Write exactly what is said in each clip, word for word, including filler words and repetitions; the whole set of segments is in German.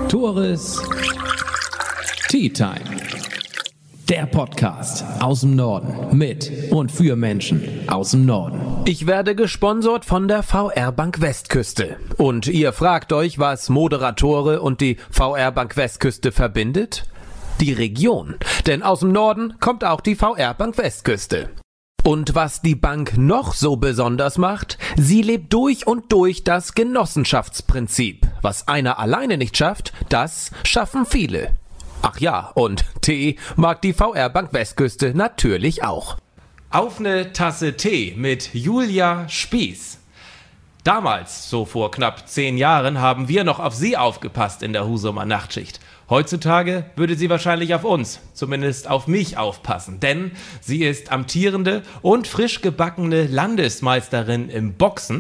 Tores Tea Time. Der Podcast aus dem Norden mit und für Menschen aus dem Norden. Ich werde gesponsert von der V R Bank Westküste. Und ihr fragt euch, was Moderatore und die V R Bank Westküste verbindet? Die Region. Denn aus dem Norden kommt auch die V R Bank Westküste. Und was die Bank noch so besonders macht, sie lebt durch und durch das Genossenschaftsprinzip. Was einer alleine nicht schafft, das schaffen viele. Ach ja, und Tee mag die V R Bank Westküste natürlich auch. Auf eine Tasse Tee mit Julia Spieß. Damals, so vor knapp zehn Jahren, haben wir noch auf sie aufgepasst in der Husumer Nachtschicht. Heutzutage würde sie wahrscheinlich auf uns, zumindest auf mich, aufpassen, denn sie ist amtierende und frisch gebackene Landesmeisterin im Boxen,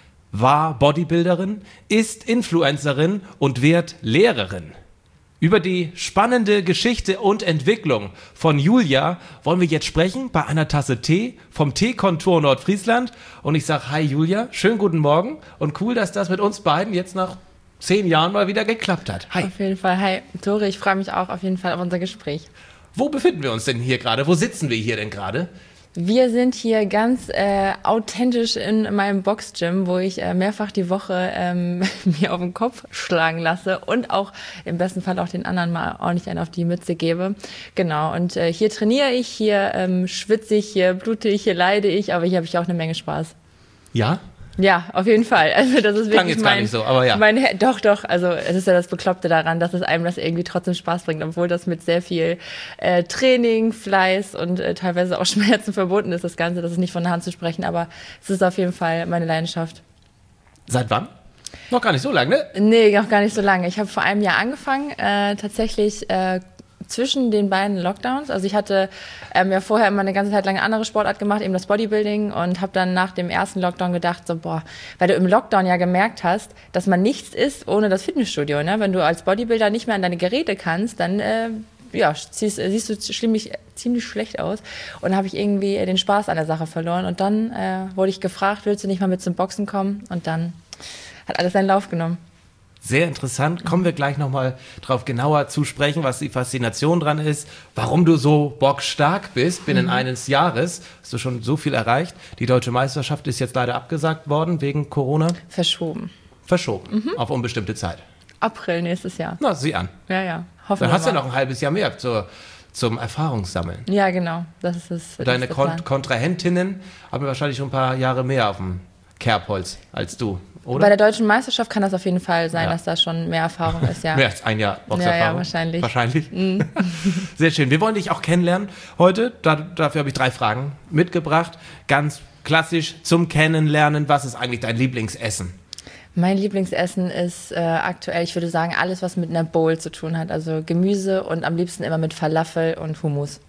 war Bodybuilderin, ist Influencerin und wird Lehrerin. Über die spannende Geschichte und Entwicklung von Julia wollen wir jetzt sprechen bei einer Tasse Tee vom Teekontor Nordfriesland. Und ich sage, hi Julia, schönen guten Morgen und cool, dass das mit uns beiden jetzt nach zehn Jahren mal wieder geklappt hat. Hi. Auf jeden Fall, hi Tore, ich freue mich auch auf jeden Fall auf unser Gespräch. Wo befinden wir uns denn hier gerade? Wo sitzen wir hier denn gerade? Wir sind hier ganz äh, authentisch in meinem Boxgym, wo ich äh, mehrfach die Woche ähm, mir auf den Kopf schlagen lasse und auch im besten Fall auch den anderen mal ordentlich einen auf die Mütze gebe. Genau, und äh, hier trainiere ich, hier ähm, schwitze ich, hier blute ich, hier leide ich, aber hier habe ich auch eine Menge Spaß. Ja? Ja, auf jeden Fall. Also das ist wirklich Klang jetzt mein, gar nicht so, aber ja. Mein, doch, doch. Also es ist ja das Bekloppte daran, dass es einem das irgendwie trotzdem Spaß bringt, obwohl das mit sehr viel äh, Training, Fleiß und äh, teilweise auch Schmerzen verbunden ist, das Ganze. Das ist nicht von der Hand zu sprechen, aber es ist auf jeden Fall meine Leidenschaft. Seit wann? Noch gar nicht so lange, ne? Nee, noch gar nicht so lange. Ich habe vor einem Jahr angefangen, äh, tatsächlich äh, zwischen den beiden Lockdowns. Also ich hatte ähm, ja vorher immer eine ganze Zeit lang eine andere Sportart gemacht, eben das Bodybuilding, und habe dann nach dem ersten Lockdown gedacht, so boah, weil du im Lockdown ja gemerkt hast, dass man nichts ist ohne das Fitnessstudio. Ne? Wenn du als Bodybuilder nicht mehr an deine Geräte kannst, dann äh, ja, siehst, siehst du ziemlich, ziemlich schlecht aus. Und habe ich irgendwie den Spaß an der Sache verloren. Und dann äh, wurde ich gefragt, willst du nicht mal mit zum Boxen kommen? Und dann hat alles seinen Lauf genommen. Sehr interessant. Kommen wir gleich nochmal drauf genauer zu sprechen, was die Faszination dran ist, warum du so bockstark bist. Binnen mhm. eines Jahres hast du schon so viel erreicht. Die Deutsche Meisterschaft ist jetzt leider abgesagt worden wegen Corona. Verschoben. Verschoben, mhm. auf unbestimmte Zeit. April nächstes Jahr. Na, sieh an. Ja, ja. Hoffen Dann wir hast du mal. ja noch ein halbes Jahr mehr zur, zum Erfahrungssammeln. Ja, genau. Das ist es. Deine Kon- Kontrahentinnen haben wahrscheinlich schon ein paar Jahre mehr auf dem Kerbholz als du. Oder? Bei der Deutschen Meisterschaft kann das auf jeden Fall sein, ja. dass da schon mehr Erfahrung ist, ja. Mehr als ein Jahr Boxerfahrung. Ja, ja, wahrscheinlich. Wahrscheinlich. Mm. Sehr schön. Wir wollen dich auch kennenlernen heute. Da, dafür habe ich drei Fragen mitgebracht. Ganz klassisch zum Kennenlernen. Was ist eigentlich dein Lieblingsessen? Mein Lieblingsessen ist äh, aktuell, ich würde sagen, alles, was mit einer Bowl zu tun hat. Also Gemüse und am liebsten immer mit Falafel und Hummus.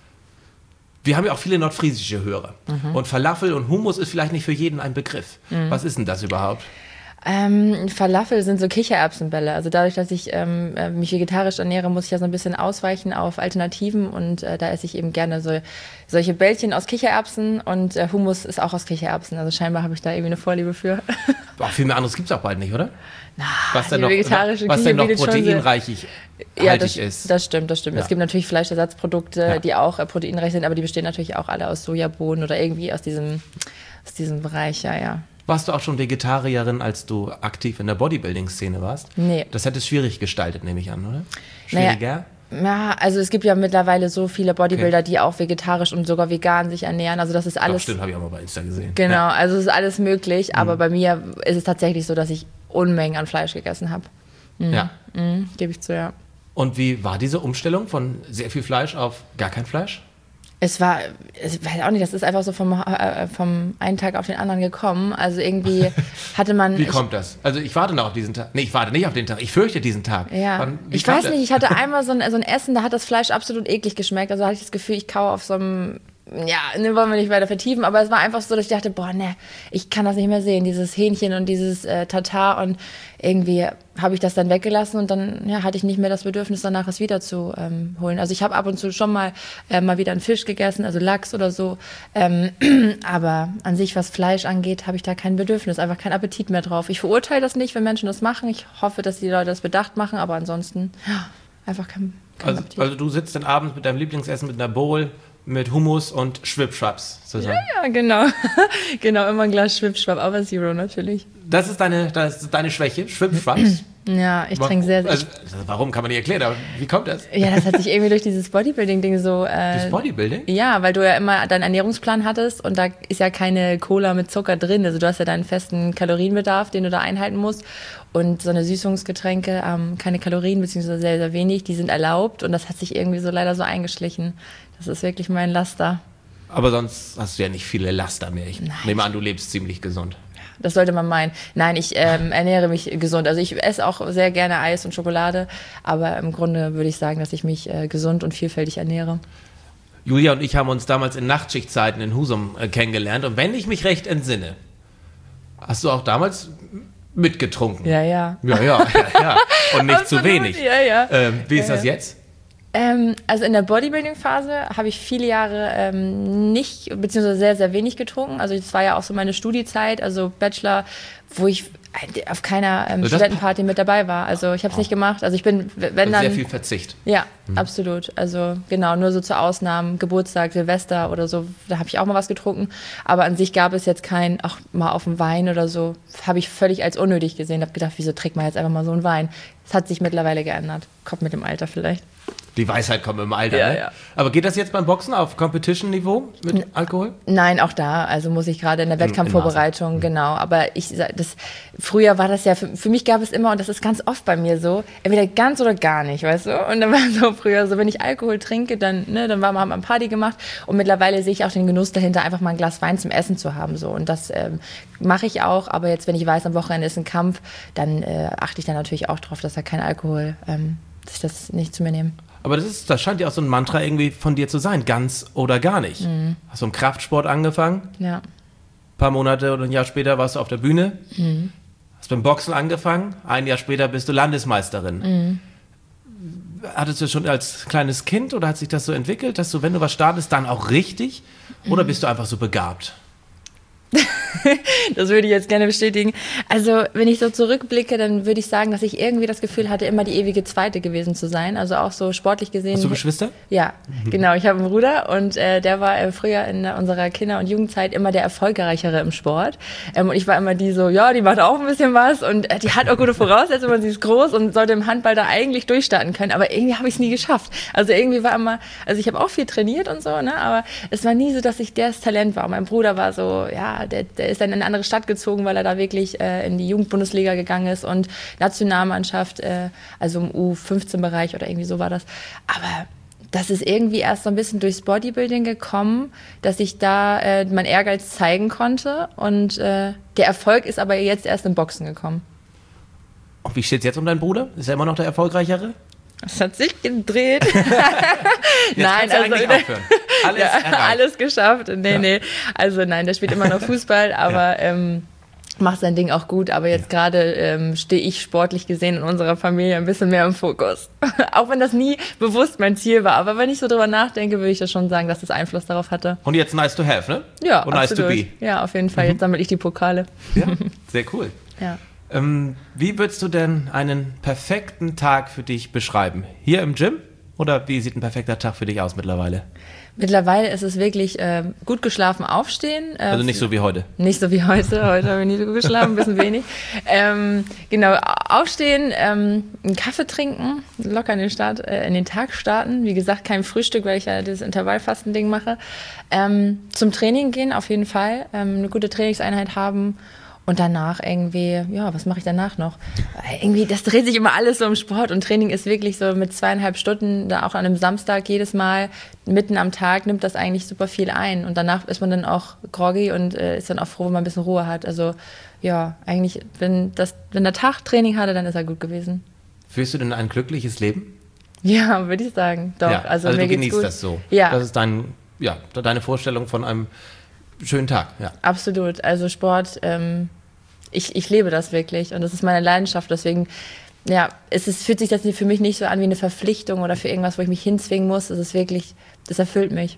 Wir haben ja auch viele nordfriesische Hörer. Mhm. Und Falafel und Hummus ist vielleicht nicht für jeden ein Begriff. Mhm. Was ist denn das überhaupt? Ähm, Falafel sind so Kichererbsenbälle. Also dadurch, dass ich ähm, mich vegetarisch ernähre, muss ich ja so ein bisschen ausweichen auf Alternativen. Und äh, da esse ich eben gerne so, solche Bällchen aus Kichererbsen. Und äh, Hummus ist auch aus Kichererbsen. Also scheinbar habe ich da irgendwie eine Vorliebe für. Boah, viel mehr anderes gibt es auch bald nicht, oder? Na, was denn noch, vegetarische was denn noch bietet schon proteinreich Ja, das, ist. das stimmt, das stimmt. Ja. Es gibt natürlich Fleischersatzprodukte, Ja. die auch äh, proteinreich sind, aber die bestehen natürlich auch alle aus Sojabohnen oder irgendwie aus diesem, aus diesem Bereich, ja, ja. Warst du auch schon Vegetarierin, als du aktiv in der Bodybuilding-Szene warst? Nee. Das hätte es schwierig gestaltet, nehme ich an, oder? Schwieriger? Naja, ja, also es gibt ja mittlerweile so viele Bodybuilder, Okay. die auch vegetarisch und sogar vegan sich ernähren. Also das ist alles. Doch, stimmt, habe ich auch mal bei Insta gesehen. Genau, Ja. also es ist alles möglich, aber Mhm. bei mir ist es tatsächlich so, dass ich Unmengen an Fleisch gegessen habe. Mhm. Ja. Mhm, gebe ich zu, ja. Und wie war diese Umstellung von sehr viel Fleisch auf gar kein Fleisch? Es war, ich weiß auch nicht, das ist einfach so vom, äh, vom einen Tag auf den anderen gekommen. Also irgendwie hatte man... Wie ich, kommt das? Also ich warte noch auf diesen Tag. Nee, ich warte nicht auf den Tag. Ich fürchte diesen Tag. Ja, Wann, wie ich kam weiß das? nicht, ich hatte einmal so ein, so ein Essen, da hat das Fleisch absolut eklig geschmeckt. Also hatte ich das Gefühl, ich kaue auf so einem ja, ne, wollen wir nicht weiter vertiefen, aber es war einfach so, dass ich dachte, boah, ne, ich kann das nicht mehr sehen, dieses Hähnchen und dieses äh, Tatar und irgendwie habe ich das dann weggelassen und dann ja, hatte ich nicht mehr das Bedürfnis, danach es wieder zu ähm, holen. Also ich habe ab und zu schon mal äh, mal wieder einen Fisch gegessen, also Lachs oder so, ähm, aber an sich, was Fleisch angeht, habe ich da kein Bedürfnis, einfach keinen Appetit mehr drauf. Ich verurteile das nicht, wenn Menschen das machen, ich hoffe, dass die Leute das bedacht machen, aber ansonsten, ja, einfach kein, kein Also, Appetit. also du sitzt dann abends mit deinem Lieblingsessen mit einer Bowl, mit Hummus und Schwipschwaps zusammen. Ja, genau. Genau, immer ein Glas Schwipschwap, aber Zero natürlich. Das ist deine, das ist deine Schwäche, Schwipschwaps. Ja, ich trinke sehr, sehr. Also, warum kann man nicht erklären, aber wie kommt das? Ja, das hat sich irgendwie durch dieses Bodybuilding-Ding so. Äh, Das Bodybuilding? Ja, weil du ja immer deinen Ernährungsplan hattest und da ist ja keine Cola mit Zucker drin. Also du hast ja deinen festen Kalorienbedarf, den du da einhalten musst. Und so eine Süßungsgetränke, ähm, keine Kalorien, beziehungsweise sehr, sehr wenig, die sind erlaubt. Und das hat sich irgendwie so leider so eingeschlichen. Das ist wirklich mein Laster. Aber sonst hast du ja nicht viele Laster mehr. Ich Nein. nehme an, du lebst ziemlich gesund. Das sollte man meinen. Nein, ich ähm, ernähre mich gesund. Also ich esse auch sehr gerne Eis und Schokolade, aber im Grunde würde ich sagen, dass ich mich äh, gesund und vielfältig ernähre. Julia und ich haben uns damals in Nachtschichtzeiten in Husum äh, kennengelernt und wenn ich mich recht entsinne, hast du auch damals mitgetrunken. Ja, ja. Ja, ja, ja, ja. Und nicht zu Absolut, wenig. ja, ja. Ähm, wie ist Ja, das ja. jetzt? Ähm, also in der Bodybuilding-Phase habe ich viele Jahre ähm, nicht, beziehungsweise sehr, sehr wenig getrunken. Also das war ja auch so meine Studiezeit, also Bachelor, wo ich auf keiner ähm, Also das- Studentenparty mit dabei war. Also ich habe es nicht gemacht. Also ich bin, wenn Also dann... sehr viel Verzicht. Ja, absolut. Also genau, nur so zu Ausnahmen, Geburtstag, Silvester oder so, da habe ich auch mal was getrunken. Aber an sich gab es jetzt kein, auch mal auf dem Wein oder so, habe ich völlig als unnötig gesehen. Habe gedacht, wieso trinkt man jetzt einfach mal so einen Wein? Das hat sich mittlerweile geändert. Kommt mit dem Alter vielleicht. Die Weisheit kommt im Alter, Ja, ne? ja. Aber geht das jetzt beim Boxen auf Competition-Niveau mit Alkohol? Nein, auch da. Also muss ich gerade in der Wettkampfvorbereitung, genau. Aber ich sag, das, früher war das ja, für, für mich gab es immer, und das ist ganz oft bei mir so, entweder ganz oder gar nicht, weißt du? Und dann war so früher so, wenn ich Alkohol trinke, dann, ne, dann war, haben wir eine Party gemacht. Und mittlerweile sehe ich auch den Genuss dahinter, einfach mal ein Glas Wein zum Essen zu haben, so. Und das ähm, mache ich auch. Aber jetzt, wenn ich weiß, am Wochenende ist ein Kampf, dann äh, achte ich dann natürlich auch drauf, dass da kein Alkohol, ähm, dass ich das nicht zu mir nehme. Aber das, ist, das scheint ja auch so ein Mantra irgendwie von dir zu sein, ganz oder gar nicht. Mhm. Hast du im Kraftsport angefangen? Ja. Ein paar Monate oder ein Jahr später warst du auf der Bühne. Mhm. Hast beim Boxen angefangen. Ein Jahr später bist du Landesmeisterin. Mhm. Hattest du schon als kleines Kind oder hat sich das so entwickelt, dass du, wenn du was startest, dann auch richtig? Oder bist du einfach so begabt? Das würde ich jetzt gerne bestätigen. Also, wenn ich so zurückblicke, dann würde ich sagen, dass ich irgendwie das Gefühl hatte, immer die ewige Zweite gewesen zu sein. Also auch so sportlich gesehen. Hast du Geschwister? Ja, genau. Ich habe einen Bruder und äh, der war äh, früher in unserer Kinder- und Jugendzeit immer der Erfolgreichere im Sport. Ähm, und ich war immer die so, ja, die macht auch ein bisschen was und äh, die hat auch gute Voraussetzungen, sie ist groß und sollte im Handball da eigentlich durchstarten können. Aber irgendwie habe ich es nie geschafft. Also irgendwie war immer, also ich habe auch viel trainiert und so, ne, aber es war nie so, dass ich das Talent war. Und mein Bruder war so, ja, der, der ist dann in eine andere Stadt gezogen, weil er da wirklich äh, in die Jugendbundesliga gegangen ist und Nationalmannschaft, äh, also im U fünfzehn-Bereich oder irgendwie so war das. Aber das ist irgendwie erst so ein bisschen durchs Bodybuilding gekommen, dass ich da äh, meinen Ehrgeiz zeigen konnte und äh, der Erfolg ist aber jetzt erst im Boxen gekommen. Und wie steht's jetzt um deinen Bruder? Ist er immer noch der Erfolgreichere? Das hat sich gedreht. Jetzt Nein, kannst du also eigentlich aufhören. Alles ja, erreicht. alles geschafft. Nee, Ja. nee. Also nein, der spielt immer noch Fußball, aber ähm, macht sein Ding auch gut. Aber jetzt gerade ähm, stehe ich sportlich gesehen in unserer Familie ein bisschen mehr im Fokus. Auch wenn das nie bewusst mein Ziel war. Aber wenn ich so drüber nachdenke, würde ich das schon sagen, dass das Einfluss darauf hatte. Und jetzt nice to have, ne? Ja, Und nice to absolut. be. Ja, auf jeden Fall. Jetzt sammle ich die Pokale. Ja, sehr cool. Ja. Ähm, wie würdest du denn einen perfekten Tag für dich beschreiben? Hier im Gym? Oder wie sieht ein perfekter Tag für dich aus mittlerweile? Mittlerweile ist es wirklich äh, gut geschlafen aufstehen. Äh, Also nicht so wie heute. Nicht so wie heute. Heute habe ich nicht so gut geschlafen, ein bisschen wenig. Ähm, genau, aufstehen, ähm, einen Kaffee trinken, locker in den, Start, äh, in den Tag starten. Wie gesagt, kein Frühstück, weil ich ja das Intervallfasten-Ding mache. Ähm, zum Training gehen, auf jeden Fall. Ähm, eine gute Trainingseinheit haben. Und danach irgendwie, ja, was mache ich danach noch? Irgendwie, das dreht sich immer alles so im Sport und Training ist wirklich so mit zweieinhalb Stunden, da auch an einem Samstag jedes Mal, mitten am Tag nimmt das eigentlich super viel ein. Und danach ist man dann auch groggy und äh, ist dann auch froh, wenn man ein bisschen Ruhe hat. Also ja, eigentlich, wenn, das, wenn der Tag Training hatte, dann ist er gut gewesen. Führst du denn ein glückliches Leben? Ja, würde ich sagen. Doch, ja, also, also mir du geht's genießt gut. das so. Ja. Das ist dein ja, deine Vorstellung von einem schönen Tag. Ja. Absolut. Also Sport, ähm, ich, ich lebe das wirklich und das ist meine Leidenschaft. Deswegen, ja, es ist, fühlt sich das für mich nicht so an wie eine Verpflichtung oder für irgendwas, wo ich mich hinzwingen muss. Es ist wirklich, das erfüllt mich.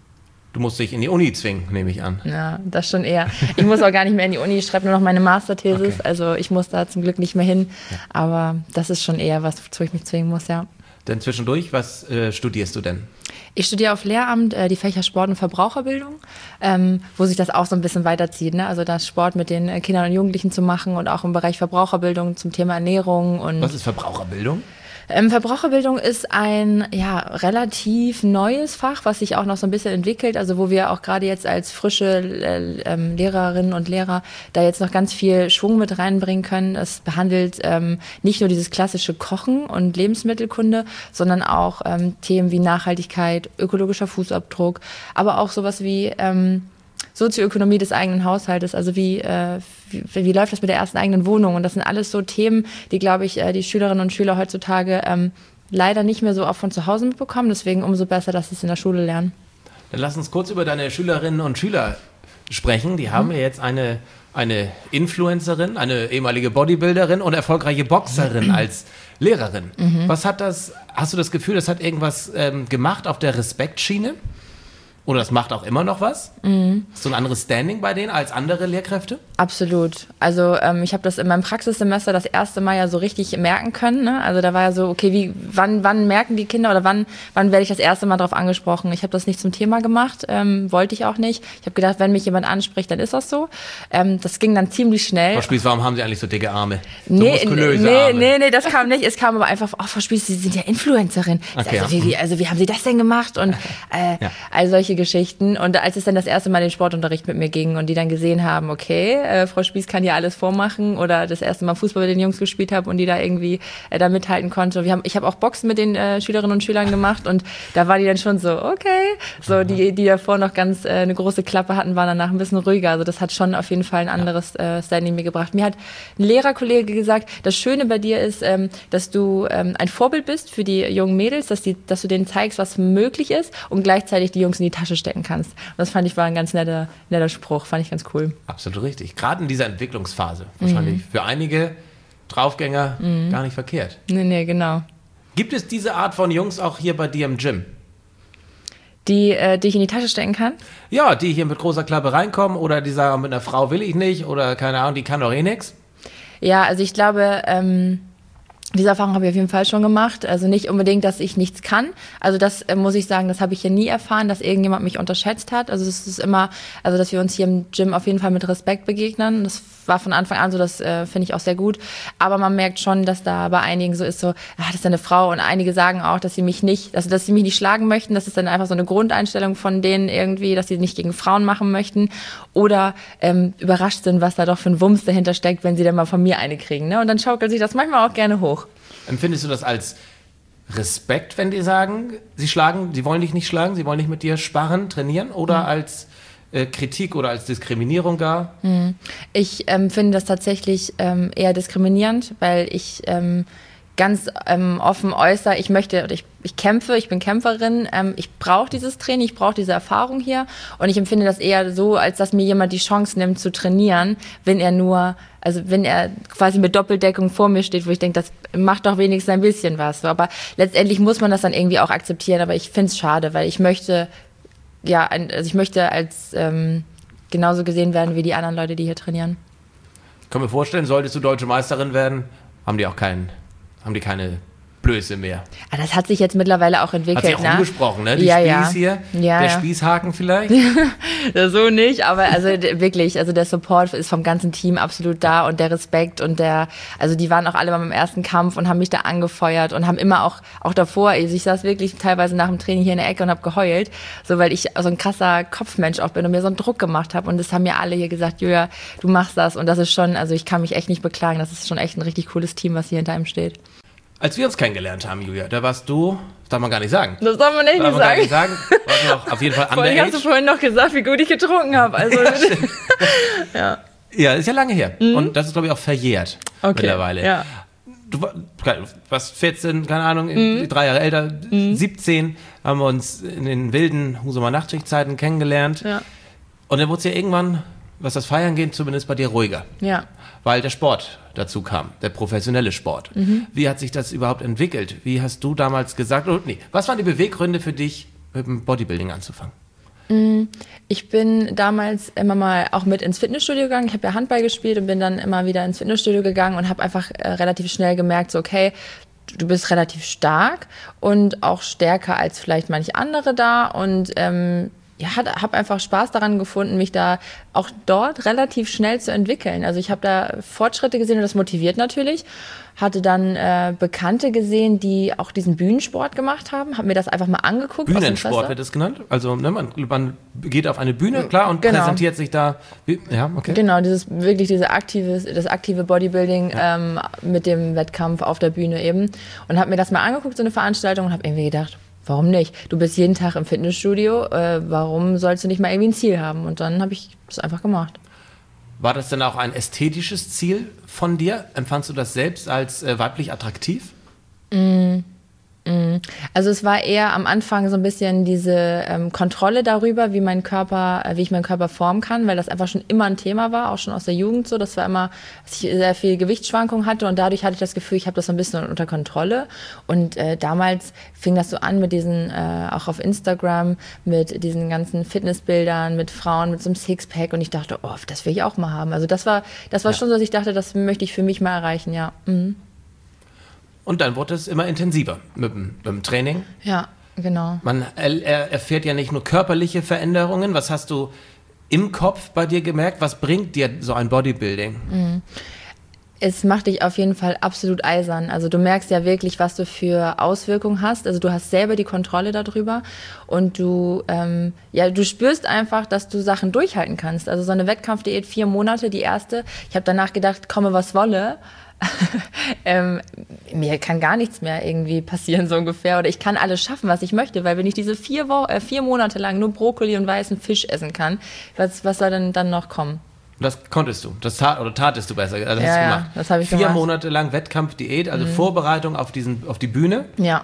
Du musst dich in die Uni zwingen, nehme ich an. Ja, das schon eher. Ich muss auch gar nicht mehr in die Uni, ich schreibe nur noch meine Masterthesis, Okay. also ich muss da zum Glück nicht mehr hin. Ja. Aber das ist schon eher was, wozu ich mich zwingen muss, ja. Denn zwischendurch, was äh, studierst du denn? Ich studiere auf Lehramt äh, die Fächer Sport und Verbraucherbildung, ähm, wo sich das auch so ein bisschen weiterzieht. Ne? Also das Sport mit den äh, Kindern und Jugendlichen zu machen und auch im Bereich Verbraucherbildung zum Thema Ernährung. Und Was ist Verbraucherbildung? Ähm, Verbraucherbildung ist ein ja, relativ neues Fach, was sich auch noch so ein bisschen entwickelt, also wo wir auch gerade jetzt als frische äh, ähm, Lehrerinnen und Lehrer da jetzt noch ganz viel Schwung mit reinbringen können. Es behandelt ähm, nicht nur dieses klassische Kochen und Lebensmittelkunde, sondern auch ähm, Themen wie Nachhaltigkeit, ökologischer Fußabdruck, aber auch sowas wie ähm, Sozioökonomie des eigenen Haushaltes, also wie, äh, wie, wie läuft das mit der ersten eigenen Wohnung? Und das sind alles so Themen, die, glaube ich, äh, die Schülerinnen und Schüler heutzutage ähm, leider nicht mehr so oft von zu Hause mitbekommen. Deswegen umso besser, dass sie es in der Schule lernen. Dann lass uns kurz über deine Schülerinnen und Schüler sprechen. Die haben ja jetzt eine, eine Influencerin, eine ehemalige Bodybuilderin und erfolgreiche Boxerin als Lehrerin. Mhm. Was hat das, hast du das Gefühl, das hat irgendwas ähm, gemacht auf der Respektschiene? Oder das macht auch immer noch was? Mhm. So ein anderes Standing bei denen als andere Lehrkräfte? Absolut. Also ähm, ich habe das in meinem Praxissemester das erste Mal ja so richtig merken können. Ne? Also da war ja so, okay, wie, wann, wann merken die Kinder oder wann, wann werde ich das erste Mal darauf angesprochen? Ich habe das nicht zum Thema gemacht, ähm, wollte ich auch nicht. Ich habe gedacht, wenn mich jemand anspricht, dann ist das so. Ähm, das ging dann ziemlich schnell. Frau Spieß, warum haben Sie eigentlich so dicke Arme? So nee, muskulöse nee, Arme? nee, nee, das kam nicht. Es kam aber einfach, oh, Frau Spieß, Sie sind ja Influencerin. Okay, also, wie, wie, also wie haben Sie das denn gemacht? Und äh, Ja. all solche Geschichten. Und als es dann das erste Mal den Sportunterricht mit mir ging und die dann gesehen haben, okay, äh, Frau Spieß kann ja alles vormachen oder das erste Mal Fußball mit den Jungs gespielt habe und die da irgendwie äh, da mithalten konnte. Wir haben, ich habe auch Boxen mit den äh, Schülerinnen und Schülern gemacht und da war die dann schon so, okay. So die, die davor noch ganz äh, eine große Klappe hatten, waren danach ein bisschen ruhiger. Also das hat schon auf jeden Fall ein anderes äh, Standing mir gebracht. Mir hat ein Lehrerkollege gesagt, das Schöne bei dir ist, ähm, dass du ähm, ein Vorbild bist für die jungen Mädels, dass, die, dass du denen zeigst, was möglich ist und gleichzeitig die Jungs in die Tasche stecken kannst. Und das fand ich war ein ganz netter, netter Spruch, fand ich ganz cool. Absolut richtig. Gerade in dieser Entwicklungsphase. Wahrscheinlich für einige Draufgänger Mhm. gar nicht verkehrt. Nee, nee, genau. Gibt es diese Art von Jungs auch hier bei dir im Gym? Die, äh, die ich in die Tasche stecken kann? Ja, die hier mit großer Klappe reinkommen oder die sagen, mit einer Frau will ich nicht oder keine Ahnung, die kann doch eh nix. Ja, also ich glaube, ähm, diese Erfahrung habe ich auf jeden Fall schon gemacht. Also nicht unbedingt, dass ich nichts kann. Also das äh, muss ich sagen, das habe ich hier nie erfahren, dass irgendjemand mich unterschätzt hat. Also es ist immer, also dass wir uns hier im Gym auf jeden Fall mit Respekt begegnen. Das war von Anfang an so, das äh, finde ich auch sehr gut. Aber man merkt schon, dass da bei einigen so ist so, ah, das ist eine Frau. Und einige sagen auch, dass sie mich nicht, also dass sie mich nicht schlagen möchten. Das ist dann einfach so eine Grundeinstellung von denen irgendwie, dass sie nicht gegen Frauen machen möchten. Oder ähm, überrascht sind, was da doch für ein Wumms dahinter steckt, wenn sie dann mal von mir eine kriegen. Ne? Und dann schaukelt sich das manchmal auch gerne hoch. Empfindest du das als Respekt, wenn die sagen, sie schlagen, sie wollen dich nicht schlagen, sie wollen nicht mit dir sparren, trainieren oder mhm. als äh, Kritik oder als Diskriminierung gar? Mhm. Ich ähm, finde das tatsächlich ähm, eher diskriminierend, weil ich ähm, ganz ähm, offen äußere, ich möchte, ich, ich kämpfe, ich bin Kämpferin, ähm, ich brauche dieses Training, ich brauche diese Erfahrung hier und ich empfinde das eher so, als dass mir jemand die Chance nimmt zu trainieren, wenn er nur, also wenn er quasi mit Doppeldeckung vor mir steht, wo ich denke, das macht doch wenigstens ein bisschen was. So, aber letztendlich muss man das dann irgendwie auch akzeptieren, aber ich finde es schade, weil ich möchte, ja, ein, also ich möchte als ähm, genauso gesehen werden wie die anderen Leute, die hier trainieren. Ich kann mir vorstellen, solltest du Deutsche Meisterin werden, haben die auch keinen haben die keine Blöße mehr. Ah, das hat sich jetzt mittlerweile auch entwickelt. Hat sich auch ne? umgesprochen, ne? Die ja, Spieß ja. hier, ja, der ja. Spießhaken vielleicht. So nicht, aber also wirklich, also der Support ist vom ganzen Team absolut da und der Respekt und der, also die waren auch alle beim ersten Kampf und haben mich da angefeuert und haben immer auch, auch davor, also ich saß wirklich teilweise nach dem Training hier in der Ecke und habe geheult, so weil ich so ein krasser Kopfmensch auch bin und mir so einen Druck gemacht habe und das haben mir alle hier gesagt, Julia, du machst das und das ist schon, also ich kann mich echt nicht beklagen, das ist schon echt ein richtig cooles Team, was hier hinter einem steht. Als wir uns kennengelernt haben, Julia, da warst du, das darf man gar nicht sagen. Das darf man echt darf nicht man sagen. Gar nicht sagen. Warst du noch auf jeden Fall Vorhin hast du underage. vorhin noch gesagt, wie gut ich getrunken habe. Also, ja. Ja, ist ja lange her. Mhm. Und das ist, glaube ich, auch verjährt Okay, mittlerweile. ja. du warst vierzehn, keine Ahnung, mhm. drei Jahre älter, mhm. siebzehn, haben wir uns in den wilden Husumer Nachtschichtzeiten kennengelernt. Ja. Und dann wurde es ja irgendwann, was das Feiern geht, zumindest bei dir ruhiger. Ja. Weil der Sport dazu kam, der professionelle Sport. Mhm. Wie hat sich das überhaupt entwickelt? Wie hast du damals gesagt, oh, nee, was waren die Beweggründe für dich, mit dem Bodybuilding anzufangen? Ich bin damals immer mal auch mit ins Fitnessstudio gegangen. Ich habe ja Handball gespielt und bin dann immer wieder ins Fitnessstudio gegangen und habe einfach äh, relativ schnell gemerkt, so okay, du bist relativ stark und auch stärker als vielleicht manche andere da und ähm, ja, habe einfach Spaß daran gefunden, mich da auch dort relativ schnell zu entwickeln. Also ich habe da Fortschritte gesehen und das motiviert natürlich. Hatte dann äh, Bekannte gesehen, die auch diesen Bühnensport gemacht haben, habe mir das einfach mal angeguckt. Bühnensport wird es genannt? Also ne, man, man geht auf eine Bühne, klar, und genau. präsentiert sich da. Ja, okay. Genau, dieses wirklich diese aktive, das aktive Bodybuilding ja. ähm, mit dem Wettkampf auf der Bühne eben. Und habe mir das mal angeguckt, so eine Veranstaltung, und habe irgendwie gedacht, warum nicht? Du bist jeden Tag im Fitnessstudio, äh, warum sollst du nicht mal irgendwie ein Ziel haben? Und dann habe ich das einfach gemacht. War das denn auch ein ästhetisches Ziel von dir? Empfandst du das selbst als äh, weiblich attraktiv? Mm, mm. Also es war eher am Anfang so ein bisschen diese ähm, Kontrolle darüber, wie mein Körper, äh, wie ich meinen Körper formen kann, weil das einfach schon immer ein Thema war, auch schon aus der Jugend so. Das war immer, dass ich sehr viel Gewichtsschwankungen hatte und dadurch hatte ich das Gefühl, ich habe das so ein bisschen unter Kontrolle. Und äh, damals fing das so an mit diesen, äh, auch auf Instagram, mit diesen ganzen Fitnessbildern, mit Frauen, mit so einem Sixpack, und ich dachte, oh, das will ich auch mal haben. Also das war, das war ja. schon so, dass ich dachte, das möchte ich für mich mal erreichen, ja. Mhm. Und dann wurde es immer intensiver mit dem, mit dem Training. Ja, genau. Man er, erfährt ja nicht nur körperliche Veränderungen. Was hast du im Kopf bei dir gemerkt? Was bringt dir so ein Bodybuilding? Mhm. Es macht dich auf jeden Fall absolut eisern. Also du merkst ja wirklich, was du für Auswirkungen hast. Also du hast selber die Kontrolle darüber und du, ähm, ja, du spürst einfach, dass du Sachen durchhalten kannst. Also so eine Wettkampfdiät, vier Monate, die erste. Ich habe danach gedacht, komme was wolle. ähm, mir kann gar nichts mehr irgendwie passieren, so ungefähr. Oder ich kann alles schaffen, was ich möchte. Weil wenn ich diese vier, Wo- äh, vier Monate lang nur Brokkoli und weißen Fisch essen kann, was, was soll denn dann noch kommen? Das konntest du, das tat, oder tatest du besser, also das ja, hast du ja, gemacht. Das habe ich Vier gemacht. Monate lang Wettkampfdiät, also mhm. Vorbereitung auf, diesen, auf die Bühne, ja.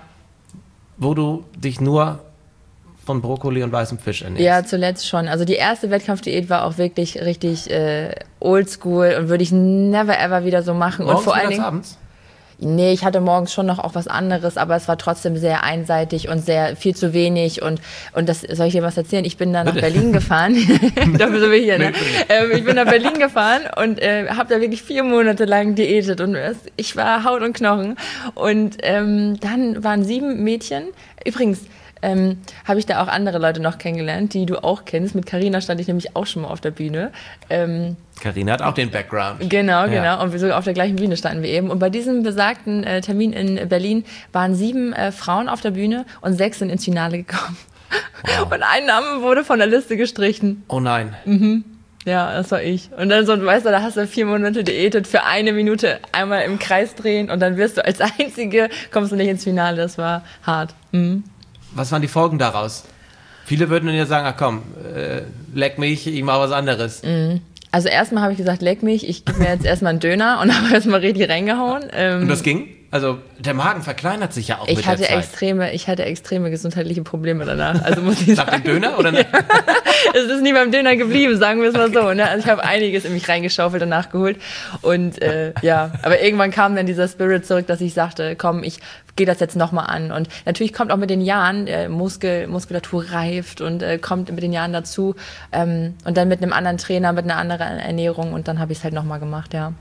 wo du dich nur von Brokkoli und weißem Fisch ernährst. Ja, zuletzt schon. Also die erste Wettkampfdiät war auch wirklich richtig äh, oldschool und würde ich never ever wieder so machen. Morgens, und vor allen Dingen abends? Nee, ich hatte morgens schon noch auch was anderes, aber es war trotzdem sehr einseitig und sehr viel zu wenig. Und, und das, soll ich dir was erzählen? Ich bin dann nach Berlin gefahren. Dafür sind wir hier, ne? ähm, ich bin nach Berlin gefahren und äh, habe da wirklich vier Monate lang diätet. Und es, ich war Haut und Knochen. Und ähm, dann waren sieben Mädchen. Übrigens, Ähm, habe ich da auch andere Leute noch kennengelernt, die du auch kennst. Mit Carina stand ich nämlich auch schon mal auf der Bühne. Ähm, Carina hat auch den Background. Genau, genau. Ja. Und wir sogar auf der gleichen Bühne standen wir eben. Und bei diesem besagten äh, Termin in Berlin waren sieben äh, Frauen auf der Bühne und sechs sind ins Finale gekommen. Wow. Und ein Name wurde von der Liste gestrichen. Oh nein. Mhm. Ja, das war ich. Und dann so, weißt du, da hast du vier Monate diätet, für eine Minute einmal im Kreis drehen und dann wirst du als Einzige, kommst du nicht ins Finale. Das war hart. Mhm. Was waren die Folgen daraus? Viele würden dann ja sagen, ach komm, äh, leck mich, ich mache was anderes. Also erstmal habe ich gesagt, leck mich, ich gebe mir jetzt erstmal einen Döner und habe erstmal richtig reingehauen. Ähm, und das ging? Also der Magen verkleinert sich ja auch ich mit hatte der Zeit. Extreme, ich hatte extreme gesundheitliche Probleme danach. Also muss ich Nach sagen. dem Döner? Oder ja. Es ist nie beim Döner geblieben, sagen wir es mal so. Ne? Also ich habe einiges in mich reingeschaufelt und nachgeholt. Und äh, ja, aber irgendwann kam dann dieser Spirit zurück, dass ich sagte, komm, ich gehe das jetzt nochmal an. Und natürlich kommt auch mit den Jahren, äh, Muskel, Muskulatur reift und äh, kommt mit den Jahren dazu. Ähm, und dann mit einem anderen Trainer, mit einer anderen Ernährung. Und dann habe ich es halt nochmal gemacht, ja.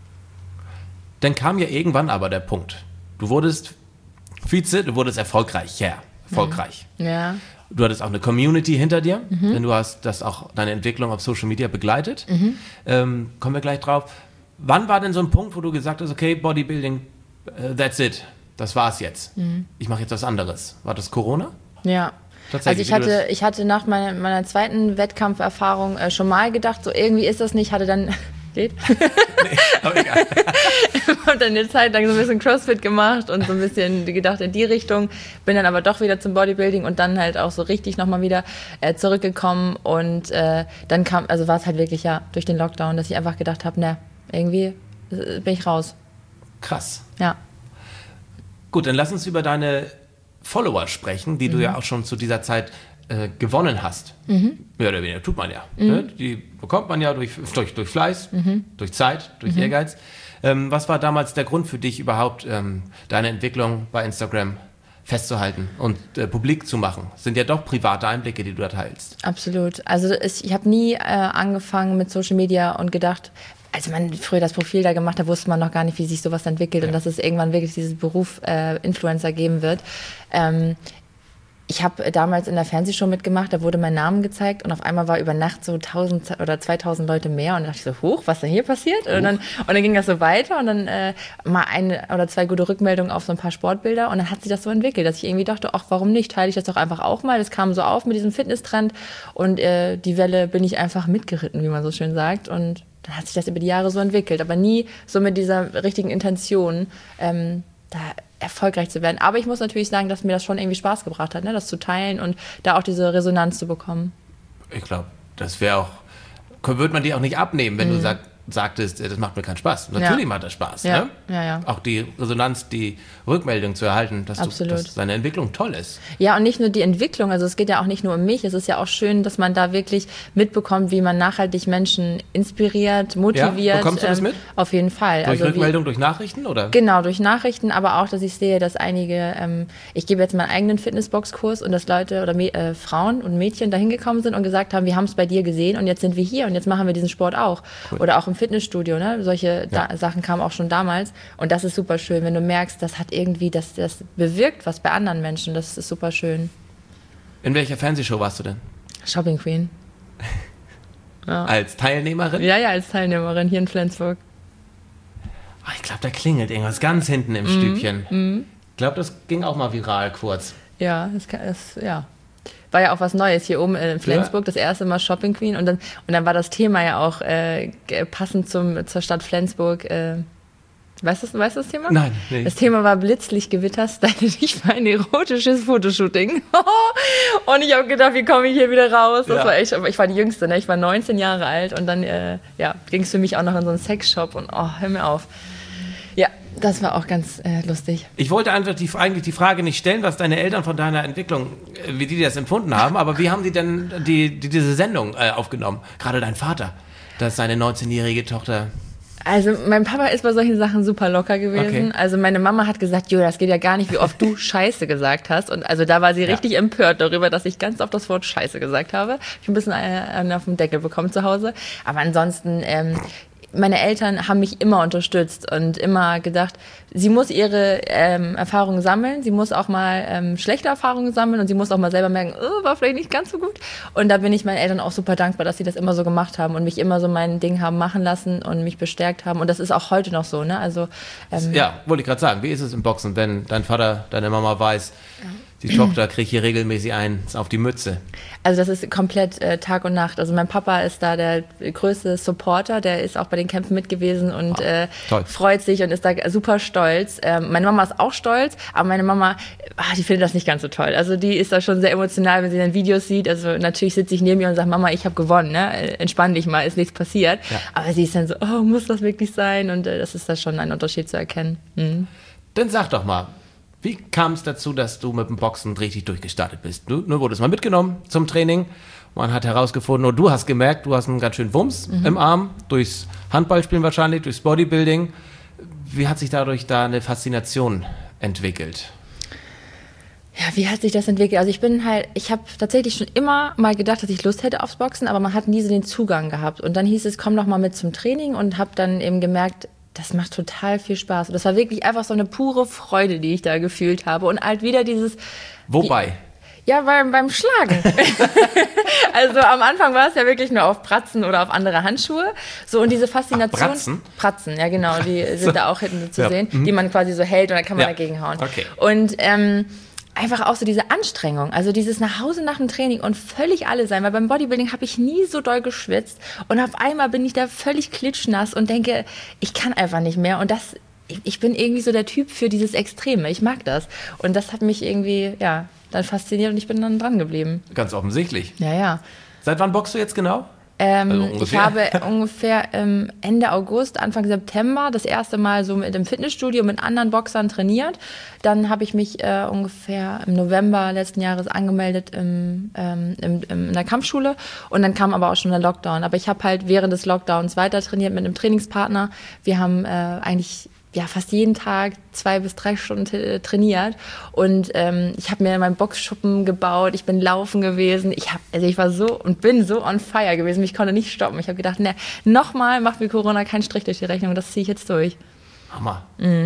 Dann kam ja irgendwann aber der Punkt. Du wurdest Vize, du wurdest erfolgreich, ja, erfolgreich. Ja. Du hattest auch eine Community hinter dir, mhm. denn du hast das auch, deine Entwicklung auf Social Media begleitet. Mhm. Ähm, kommen wir gleich drauf. Wann war denn so ein Punkt, wo du gesagt hast, okay, Bodybuilding, uh, that's it, das war's jetzt. Mhm. Ich mache jetzt was anderes. War das Corona? Ja. Also ich hatte, ich hatte nach meiner, meiner zweiten Wettkampferfahrung äh, schon mal gedacht, so irgendwie ist das nicht, hatte dann... Geht? Nee, aber egal. Ich habe dann eine Zeit lang so ein bisschen Crossfit gemacht und so ein bisschen gedacht in die Richtung, bin dann aber doch wieder zum Bodybuilding und dann halt auch so richtig nochmal wieder äh, zurückgekommen und äh, dann kam, also war es halt wirklich ja durch den Lockdown, dass ich einfach gedacht habe, ne, irgendwie äh, bin ich raus. Krass. Ja. Gut, dann lass uns über deine Follower sprechen, die mhm. du ja auch schon zu dieser Zeit äh, gewonnen hast. Mhm. Mehr oder weniger, tut man ja. Mhm. Ne? Die bekommt man ja durch, durch, durch Fleiß, mhm. durch Zeit, durch mhm. Ehrgeiz. Ähm, was war damals der Grund für dich überhaupt, ähm, deine Entwicklung bei Instagram festzuhalten und äh, publik zu machen? Das sind ja doch private Einblicke, die du da teilst. Absolut. Also es, ich habe nie äh, angefangen mit Social Media und gedacht, als man früher das Profil da gemacht hat, wusste man noch gar nicht, wie sich sowas entwickelt ja. und dass es irgendwann wirklich diesen Beruf äh, Influencer geben wird. Ähm, ich habe damals in der Fernsehshow mitgemacht, da wurde mein Name gezeigt und auf einmal war über Nacht so tausend oder zweitausend Leute mehr und dann dachte ich so, huch, was ist denn hier passiert? Und dann, und dann ging das so weiter und dann äh, mal eine oder zwei gute Rückmeldungen auf so ein paar Sportbilder und dann hat sich das so entwickelt, dass ich irgendwie dachte, ach, warum nicht, teile ich das doch einfach auch mal. Das kam so auf mit diesem Fitnesstrend und äh, die Welle bin ich einfach mitgeritten, wie man so schön sagt, und dann hat sich das über die Jahre so entwickelt, aber nie so mit dieser richtigen Intention, ähm, da erfolgreich zu werden. Aber ich muss natürlich sagen, dass mir das schon irgendwie Spaß gebracht hat, ne? Das zu teilen und da auch diese Resonanz zu bekommen. Ich glaube, das wäre auch, würde man dir auch nicht abnehmen, wenn mhm. du sag, sagtest, das macht mir keinen Spaß. Natürlich ja. macht das Spaß. Ja. Ne? Ja, ja. Auch die Resonanz, die Rückmeldung zu erhalten, dass, du, dass deine Entwicklung toll ist. Ja, und nicht nur die Entwicklung, also es geht ja auch nicht nur um mich, es ist ja auch schön, dass man da wirklich mitbekommt, wie man nachhaltig Menschen inspiriert, motiviert. Ja? Bekommst du das mit? Auf jeden Fall. Durch also Rückmeldung, wie, durch Nachrichten? Oder? Genau, durch Nachrichten, aber auch, dass ich sehe, dass einige, ähm, ich gebe jetzt meinen eigenen Fitnessbox-Kurs und dass Leute oder äh, Frauen und Mädchen da hingekommen sind und gesagt haben, wir haben es bei dir gesehen und jetzt sind wir hier und jetzt machen wir diesen Sport auch. Cool. Oder auch im Fitnessstudio, ne? Solche ja. da- Sachen kamen auch schon damals und das ist super schön, wenn du merkst, das hat irgendwie, das, das bewirkt was bei anderen Menschen, das ist super schön. In welcher Fernsehshow warst du denn? Shopping Queen. Ja. Als Teilnehmerin? Ja, ja, als Teilnehmerin hier in Flensburg. Oh, ich glaube, da klingelt irgendwas ganz hinten im mm, Stübchen. Mm. Ich glaube, das ging auch mal viral kurz. Ja, das, kann, das ja. War ja auch was Neues hier oben in Flensburg, ja. Das erste Mal Shopping Queen und dann, und dann war das Thema ja auch äh, passend zum, zur Stadt Flensburg. Äh, weißt, du, weißt du das Thema? Nein, nicht. Das Thema war Blitzlichtgewitter, style dich für ein erotisches Fotoshooting. Und ich habe gedacht, wie komme ich hier wieder raus? Das ja. war echt, ich war die Jüngste, ne? Ich war neunzehn Jahre alt und dann äh, ja, ging es für mich auch noch in so einen Sexshop und oh, hör mir auf. Ja, das war auch ganz äh, lustig. Ich wollte einfach die, eigentlich die Frage nicht stellen, was deine Eltern von deiner Entwicklung, wie die das empfunden haben, aber wie haben die denn die, die, diese Sendung äh, aufgenommen? Gerade dein Vater, dass seine neunzehnjährige Tochter... Also mein Papa ist bei solchen Sachen super locker gewesen. Okay. Also meine Mama hat gesagt, Jo, das geht ja gar nicht, wie oft du Scheiße gesagt hast. Und also da war sie ja. richtig empört darüber, dass ich ganz oft das Wort Scheiße gesagt habe. Ich habe ein bisschen einen auf den Deckel bekommen zu Hause. Aber ansonsten... Ähm, meine Eltern haben mich immer unterstützt und immer gedacht, sie muss ihre ähm, Erfahrungen sammeln, sie muss auch mal ähm, schlechte Erfahrungen sammeln und sie muss auch mal selber merken, oh, war vielleicht nicht ganz so gut. Und da bin ich meinen Eltern auch super dankbar, dass sie das immer so gemacht haben und mich immer so mein Ding haben machen lassen und mich bestärkt haben. Und das ist auch heute noch so, ne? Also ähm, ja, wollte ich gerade sagen, wie ist es im Boxen, wenn dein Vater, deine Mama weiß, ja. die Tochter kriegt hier regelmäßig eins auf die Mütze? Also das ist komplett äh, Tag und Nacht. Also mein Papa ist da der größte Supporter, der ist auch bei den Kämpfen mit gewesen und äh, freut sich und ist da super stolz. Ähm, meine Mama ist auch stolz, aber meine Mama, ach, die findet das nicht ganz so toll. Also die ist da schon sehr emotional, wenn sie dann Videos sieht. Also natürlich sitze ich neben ihr und sage, Mama, ich habe gewonnen, ne? Entspann dich mal, ist nichts passiert. Ja. Aber sie ist dann so, oh, muss das wirklich sein? Und äh, das ist da schon ein Unterschied zu erkennen. Mhm. Dann sag doch mal, wie kam es dazu, dass du mit dem Boxen richtig durchgestartet bist? Du, du wurdest mal mitgenommen zum Training. Man hat herausgefunden, und du hast gemerkt, du hast einen ganz schönen Wumms mhm. im Arm, durchs Handballspielen wahrscheinlich, durchs Bodybuilding. Wie hat sich dadurch da eine Faszination entwickelt? Ja, wie hat sich das entwickelt? Also ich bin halt, ich habe tatsächlich schon immer mal gedacht, dass ich Lust hätte aufs Boxen, aber man hat nie so den Zugang gehabt. Und dann hieß es, komm doch mal mit zum Training und habe dann eben gemerkt, das macht total viel Spaß. Und das war wirklich einfach so eine pure Freude, die ich da gefühlt habe. Und halt wieder dieses... Wobei? Ja, beim, beim Schlagen. Also am Anfang war es ja wirklich nur auf Pratzen oder auf andere Handschuhe. So, und diese Faszination... Ach, Pratzen? Pratzen, ja genau, die sind da auch hinten zu ja. sehen, mhm. die man quasi so hält und dann kann man ja. dagegen hauen. Okay. Und... Ähm, einfach auch so diese Anstrengung, also dieses nach Hause nach dem Training und völlig alle sein, weil beim Bodybuilding habe ich nie so doll geschwitzt und auf einmal bin ich da völlig klitschnass und denke, ich kann einfach nicht mehr und das, ich, ich bin irgendwie so der Typ für dieses Extreme, ich mag das und das hat mich irgendwie, ja, dann fasziniert und ich bin dann dran geblieben. Ganz offensichtlich. Ja, ja. Seit wann boxst du jetzt genau? Ähm, Also ich ungefähr. habe ungefähr ähm, Ende August, Anfang September das erste Mal so mit dem Fitnessstudio mit anderen Boxern trainiert. Dann habe ich mich äh, ungefähr im November letzten Jahres angemeldet im, ähm, im, im, in der Kampfschule. Und dann kam aber auch schon der Lockdown. Aber ich habe halt während des Lockdowns weiter trainiert mit einem Trainingspartner. Wir haben äh, eigentlich ja, fast jeden Tag zwei bis drei Stunden t- trainiert und ähm, ich habe mir meinen Boxschuppen gebaut, ich bin laufen gewesen, ich habe, also ich war so und bin so on fire gewesen, ich konnte nicht stoppen. Ich habe gedacht, ne, nochmal macht mir Corona keinen Strich durch die Rechnung, das ziehe ich jetzt durch. Hammer.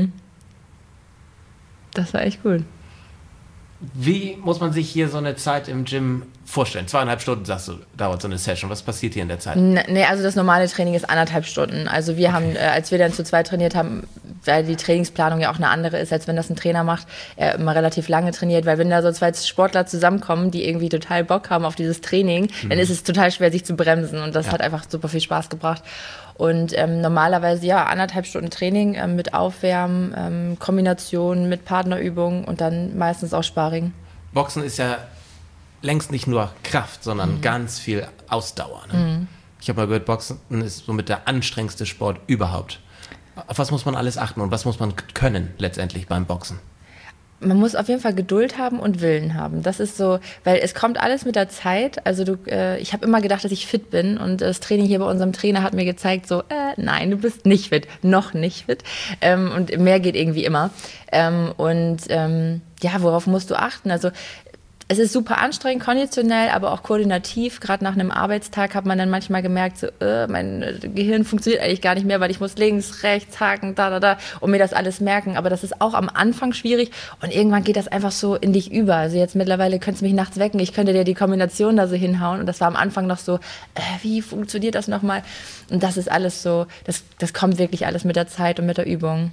Das war echt gut. Wie muss man sich hier so eine Zeit im Gym vorstellen? Zweieinhalb Stunden, sagst du, dauert so eine Session. Was passiert hier in der Zeit? Ne, nee, also das normale Training ist anderthalb Stunden. Also wir haben, äh, als wir dann zu zweit trainiert haben, weil die Trainingsplanung ja auch eine andere ist, als wenn das ein Trainer macht, äh, immer relativ lange trainiert, weil wenn da so zwei Sportler zusammenkommen, die irgendwie total Bock haben auf dieses Training, mhm. dann ist es total schwer, sich zu bremsen und das Ja. hat einfach super viel Spaß gebracht. Und ähm, normalerweise, ja, anderthalb Stunden Training ähm, mit Aufwärmen, ähm, Kombination mit Partnerübungen und dann meistens auch Sparring. Boxen ist ja längst nicht nur Kraft, sondern Mhm. ganz viel Ausdauer. Ne? Ich habe mal gehört, Boxen ist somit der anstrengendste Sport überhaupt. Auf was muss man alles achten und was muss man können letztendlich beim Boxen? Man muss auf jeden Fall Geduld haben und Willen haben. Das ist so, weil es kommt alles mit der Zeit. Also du, äh, ich habe immer gedacht, dass ich fit bin und das Training hier bei unserem Trainer hat mir gezeigt, so, äh, nein, du bist nicht fit, noch nicht fit. Ähm, und mehr geht irgendwie immer. Ähm, und ähm, ja, worauf musst du achten? Also es ist super anstrengend, konditionell, aber auch koordinativ. Gerade nach einem Arbeitstag hat man dann manchmal gemerkt, so, äh, mein äh, Gehirn funktioniert eigentlich gar nicht mehr, weil ich muss links, rechts, haken, da, da, da und mir das alles merken. Aber das ist auch am Anfang schwierig und irgendwann geht das einfach so in dich über. Also jetzt mittlerweile könntest du mich nachts wecken, ich könnte dir die Kombination da so hinhauen und das war am Anfang noch so, äh, wie funktioniert das nochmal? Und das ist alles so, das, das kommt wirklich alles mit der Zeit und mit der Übung.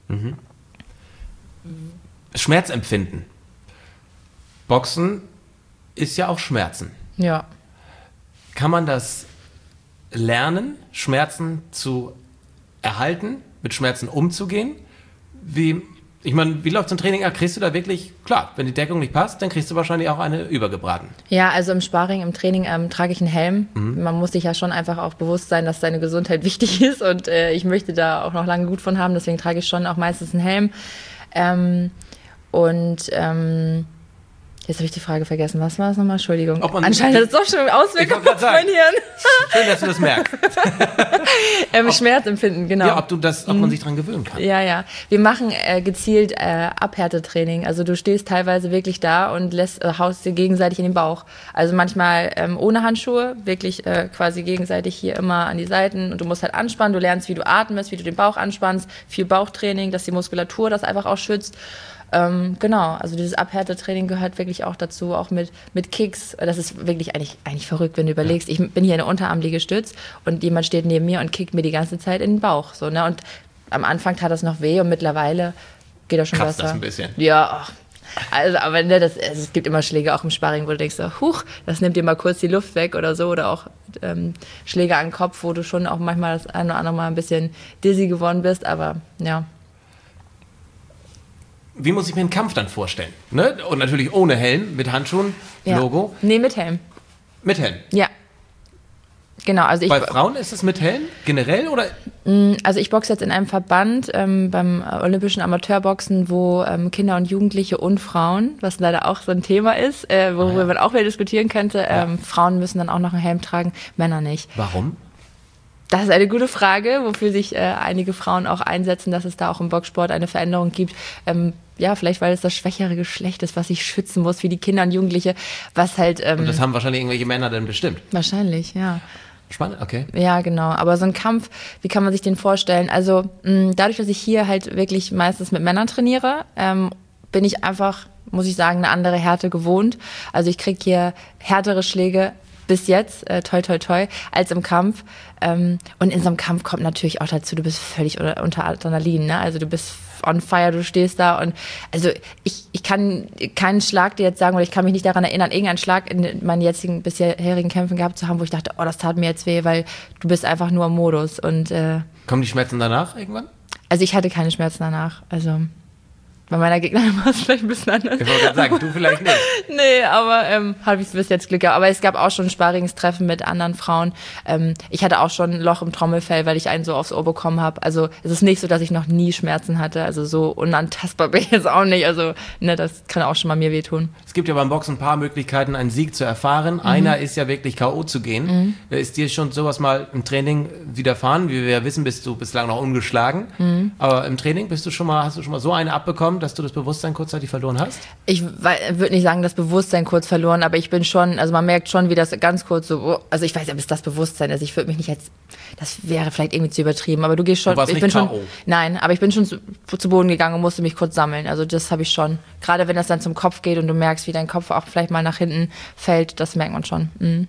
Schmerzempfinden. Boxen ist ja auch Schmerzen. Ja. Kann man das lernen, Schmerzen zu erhalten, mit Schmerzen umzugehen? Wie, ich meine, wie läuft so ein Training? Ah, kriegst du da wirklich, klar, wenn die Deckung nicht passt, dann kriegst du wahrscheinlich auch eine übergebraten. Ja, also im Sparring, im Training ähm, trage ich einen Helm. Man muss sich ja schon einfach auch bewusst sein, dass deine Gesundheit wichtig ist und äh, ich möchte da auch noch lange gut von haben, deswegen trage ich schon auch meistens einen Helm. Ähm, und ähm, jetzt habe ich die Frage vergessen. Was war das nochmal? Entschuldigung. Ob man- Anscheinend hat es doch schon Ich Auswirkungen wollte auf grad mein sagen. Hirn. Schön, dass du das merkst. ähm, Schmerzempfinden, genau. Ja, ob, du das, ob man sich dran gewöhnen kann. Ja, ja. Wir machen äh, gezielt äh, Abhärtetraining. Also du stehst teilweise wirklich da und lässt, äh, haust dir gegenseitig in den Bauch. Also manchmal ähm, ohne Handschuhe, wirklich äh, quasi gegenseitig hier immer an die Seiten. Und du musst halt anspannen, du lernst, wie du atmest, wie du den Bauch anspannst. Viel Bauchtraining, dass die Muskulatur das einfach auch schützt. Ähm, genau, also dieses Abhärtetraining gehört wirklich auch dazu, auch mit, mit Kicks. Das ist wirklich eigentlich, eigentlich verrückt, wenn du überlegst. Ich bin hier in der Unterarmliegestütz und jemand steht neben mir und kickt mir die ganze Zeit in den Bauch. So, ne? Und am Anfang tat das noch weh und mittlerweile geht das schon Kratzt besser. das ein bisschen. Ja, ach. Also, aber ne, das, also es gibt immer Schläge auch im Sparring, wo du denkst, so, huch, das nimmt dir mal kurz die Luft weg oder so. Oder auch ähm, Schläge an den Kopf, wo du schon auch manchmal das eine oder andere Mal ein bisschen dizzy geworden bist. Aber ja. Wie muss ich mir einen Kampf dann vorstellen? Ne? Und natürlich ohne Helm, mit Handschuhen, ja. Logo. Nee, mit Helm. Mit Helm. Ja. Genau, also ich, Bei Frauen ist es mit Helm generell oder? also ich boxe jetzt in einem Verband ähm, beim Olympischen Amateurboxen, wo ähm, Kinder und Jugendliche und Frauen, was leider auch so ein Thema ist, äh, worüber Ah, ja. man auch wieder diskutieren könnte, ähm, Frauen müssen dann auch noch einen Helm tragen, Männer nicht. Warum? Das ist eine gute Frage, wofür sich äh, einige Frauen auch einsetzen, dass es da auch im Boxsport eine Veränderung gibt. Ähm, ja, vielleicht weil es das schwächere Geschlecht ist, was sich schützen muss, wie die Kinder und Jugendliche, was halt ähm, Und das haben wahrscheinlich irgendwelche Männer dann bestimmt. wahrscheinlich, ja. Spannend, okay. Ja, genau. Aber so ein Kampf, wie kann man sich den vorstellen? Also mh, dadurch, dass ich hier halt wirklich meistens mit Männern trainiere, ähm, bin ich einfach, muss ich sagen, eine andere Härte gewohnt. Also ich kriege hier härtere Schläge bis jetzt, äh, toi toi toi, als im Kampf. Ähm, und in so einem Kampf kommt natürlich auch dazu, du bist völlig unter, unter Adrenalin, ne? Also du bist on fire, du stehst da und also ich, ich kann keinen Schlag dir jetzt sagen oder ich kann mich nicht daran erinnern, irgendeinen Schlag in meinen jetzigen bisherigen Kämpfen gehabt zu haben, wo ich dachte, oh, das tat mir jetzt weh, weil du bist einfach nur im Modus und äh, Kommen die Schmerzen danach irgendwann? also ich hatte keine Schmerzen danach, also Bei meiner Gegnerin war es vielleicht ein bisschen anders. Ich wollte gerade sagen, du vielleicht nicht. Nee, aber ähm, habe ich bis jetzt Glück gehabt. Aber es gab auch schon Sparringstreffen mit anderen Frauen. Ähm, ich hatte auch schon ein Loch im Trommelfell, weil ich einen so aufs Ohr bekommen habe. Also es ist nicht so, dass ich noch nie Schmerzen hatte. Also so unantastbar bin ich jetzt auch nicht. Also ne, das kann auch schon mal mir wehtun. Es gibt ja beim Boxen ein paar Möglichkeiten, einen Sieg zu erfahren. Mhm. Einer ist ja wirklich K O zu gehen. Mhm. Ist dir schon sowas mal im Training widerfahren? Wie wir ja wissen, bist du bislang noch ungeschlagen. Mhm. Aber im Training bist du schon mal, hast du schon mal so eine abbekommen, dass du das Bewusstsein kurzzeitig verloren hast? Ich würde nicht sagen, das Bewusstsein kurz verloren, aber ich bin schon, also man merkt schon, wie das ganz kurz so, also ich weiß ja, bis das Bewusstsein ist, ich würde mich nicht als, das wäre vielleicht irgendwie zu übertrieben, aber du gehst schon, du warst ich nicht bin schon, K O. Nein, aber ich bin schon zu, zu Boden gegangen und musste mich kurz sammeln, also das habe ich schon. Gerade wenn das dann zum Kopf geht und du merkst, wie dein Kopf auch vielleicht mal nach hinten fällt, das merkt man schon. Mhm.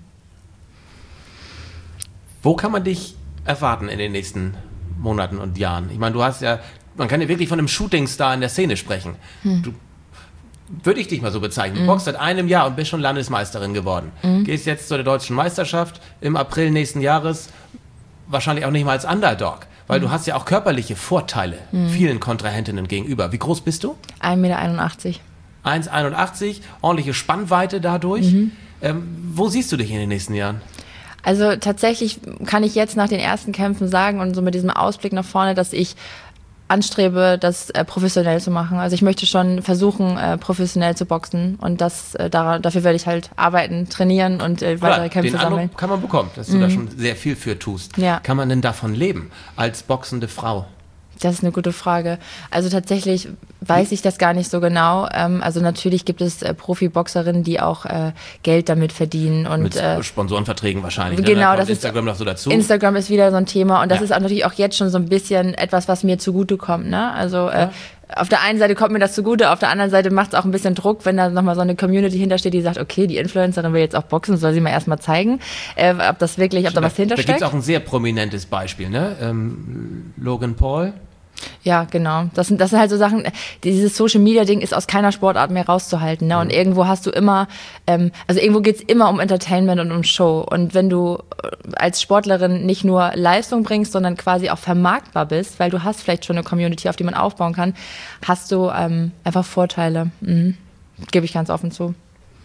Wo kann man dich erwarten in den nächsten Monaten und Jahren? Ich meine, du hast ja, man kann ja wirklich von einem Shootingstar in der Szene sprechen. Hm. Du, würde ich dich mal so bezeichnen. Du boxst seit einem Jahr und bist schon Landesmeisterin geworden. Mhm. Gehst jetzt zur deutschen Meisterschaft im April nächsten Jahres, wahrscheinlich auch nicht mal als Underdog, weil mhm. du hast ja auch körperliche Vorteile mhm. vielen Kontrahentinnen gegenüber. Wie groß bist du? ein Meter einundachtzig. eins Komma einundachtzig, ordentliche Spannweite dadurch. Mhm. Ähm, wo siehst du dich in den nächsten Jahren? Also tatsächlich kann ich jetzt nach den ersten Kämpfen sagen und so mit diesem Ausblick nach vorne, dass ich anstrebe, das äh, professionell zu machen. Also ich möchte schon versuchen, äh, professionell zu boxen und das äh, da, dafür werde ich halt arbeiten, trainieren und äh, weitere ja, Kämpfe den sammeln. Eindruck kann man bekommen, dass du mhm. da schon sehr viel für tust. Ja. Kann man denn davon leben, als boxende Frau? Das ist eine gute Frage. Also tatsächlich weiß ich das gar nicht so genau. Ähm, also natürlich gibt es äh, Profiboxerinnen, die auch äh, Geld damit verdienen. Und, mit äh, Sponsorenverträgen wahrscheinlich. Genau, ne? Da kommt das Instagram ist, noch so dazu. Instagram ist wieder so ein Thema und das ja. ist auch natürlich auch jetzt schon so ein bisschen etwas, was mir zugutekommt. Ne? Also äh, ja. auf der einen Seite kommt mir das zugute, auf der anderen Seite macht es auch ein bisschen Druck, wenn da nochmal so eine Community hintersteht, die sagt, okay, die Influencerin will jetzt auch boxen, soll sie mal erstmal zeigen, äh, ob das wirklich, ob da was hintersteckt. Da gibt es auch ein sehr prominentes Beispiel, ne? Ähm, Logan Paul. Ja, genau. Das sind, das sind halt so Sachen, dieses Social-Media-Ding ist aus keiner Sportart mehr rauszuhalten. Ne? Und irgendwo hast du immer, ähm, also irgendwo geht's immer um Entertainment und um Show. Und wenn du als Sportlerin nicht nur Leistung bringst, sondern quasi auch vermarktbar bist, weil du hast vielleicht schon eine Community, auf die man aufbauen kann, hast du ähm, einfach Vorteile. Mhm. Gebe ich ganz offen zu.